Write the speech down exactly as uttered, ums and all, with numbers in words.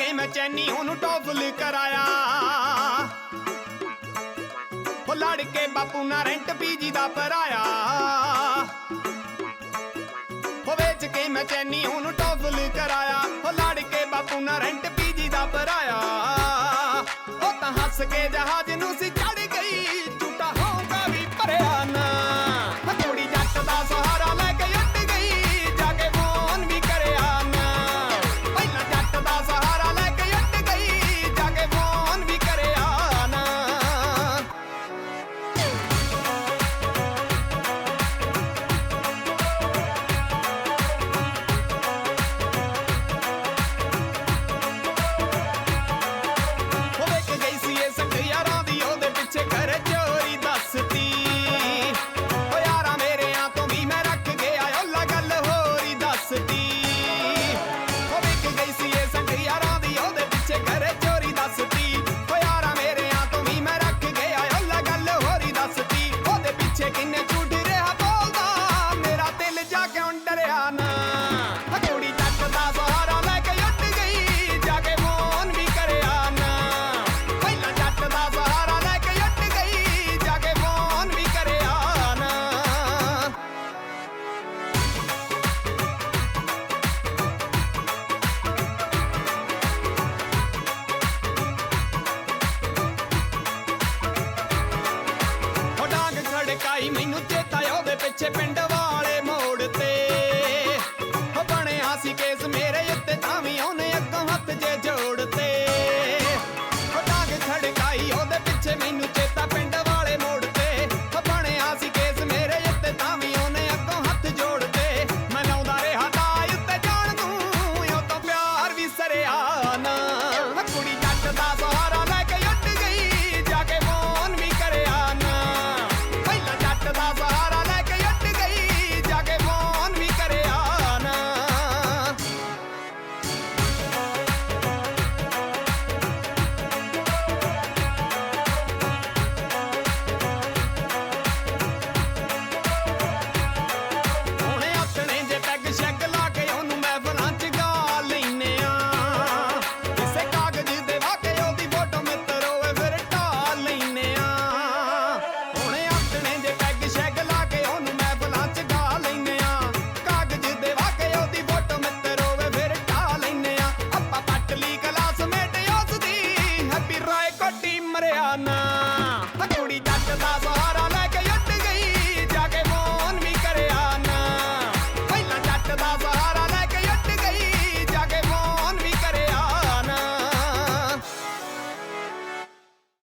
ਕੇ ਮੈਂ ਚੈਨੀ ਉਹਨੂੰ ਟੋਫਲ ਕਰਾਇਆ। ਹੋ ਲੜ ਕੇ ਬਾਪੂ ਨਾਲ ਰੈਂਟ ਪੀਜੀ ਦਾ ਭਰਾਇਆ। ਹੋ ਵੇਚ ਕੇ ਮੈਂ ਚੈਨੀ ਉਹਨੂੰ ਟੋਫਲ ਕਰਾਇਆ। ਹੋ ਲੜ ਕੇ ਬਾਪੂ ਨਾਲ ਰੈਂਟ ਪੀਜੀ ਦਾ ਭਰਾਇਆ। ਉਹ ਤਾਂ ਹੱਸ ਕੇ ਜਹਾਜ਼ ਨੂੰ ਸੀ ਚੜ ਗਈ